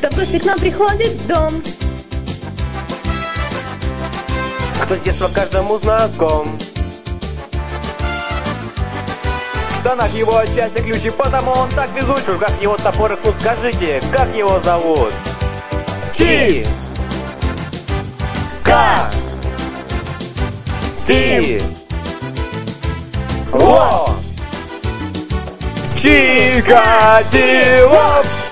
Кто в гости к нам приходит в дом? Кто с детства каждому знаком? Донат его отчасти ключи, потому он так везучий. Как его топоры, ну скажите, как его зовут? Чи! Ка! Ти! Во! Чикатило!